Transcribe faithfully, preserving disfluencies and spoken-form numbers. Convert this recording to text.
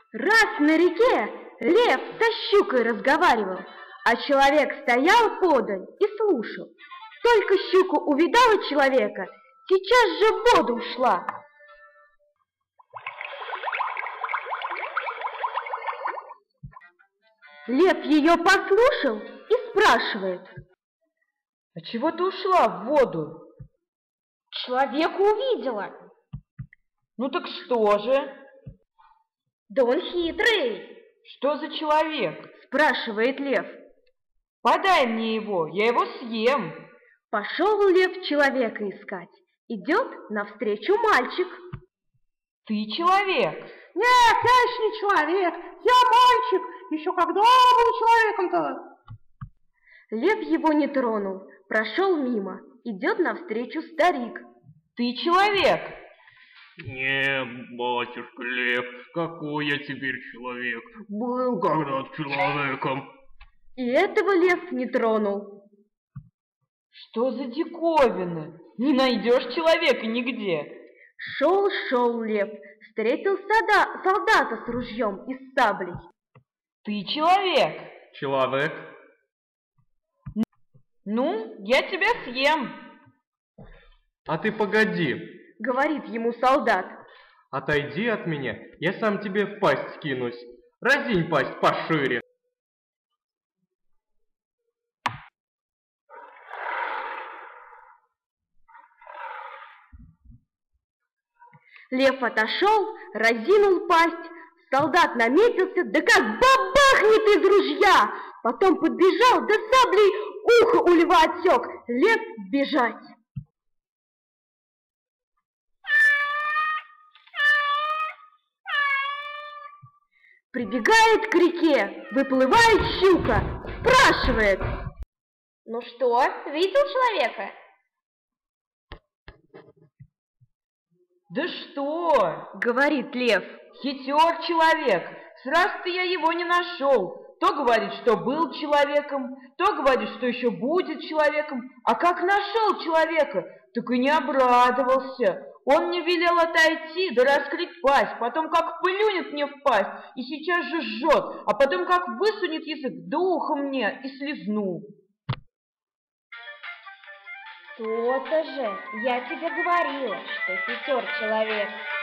Раз на реке лев со щукой разговаривал, а человек стоял подаль и слушал. Только щука увидала человека, сейчас же в воду ушла. Лев ее послушал и спрашивает: «А чего ты ушла в воду?» «Человека увидела». «Ну так что же?» «Да он хитрый». «Что за человек?» — спрашивает лев. «Подай мне его, я его съем». Пошел лев человека искать. Идет навстречу мальчик. «Ты человек?» «Нет, я еще не человек, я мальчик. Еще когда был человеком-то?» Лев его не тронул, прошел мимо. Идет навстречу старик. «Ты человек?» «Не, батюшка лев, какой я теперь человек? Был когда-то человеком». И этого лев не тронул. «Что за диковины? Не найдешь человека нигде». Шел-шел лев, встретил солда- солдата с ружьем и с саблей. «Ты человек?» «Человек». «Ну, я тебя съем». «А ты погоди», — говорит ему солдат. «отойди от меня, я сам тебе в пасть кинусь. Разинь пасть пошире». Лев отошел, разинул пасть, солдат наметился, да как бабахнет из ружья! Потом подбежал, да саблей ухо у льва отсек. Лев бежать. Прибегает к реке, выплывает щука, спрашивает: «Ну что, видел человека?» «Да что?» — говорит лев. «Хитер человек, сразу-то я его не нашел. То говорит, что был человеком, то говорит, что еще будет человеком. А как нашел человека, так и не обрадовался. Он мне велел отойти, да раскрыть пасть, потом как плюнет мне в пасть и сейчас же жжет, а потом как высунет язык, да ухо мне и слезну». То-то же, я тебе говорила, что хитер человек.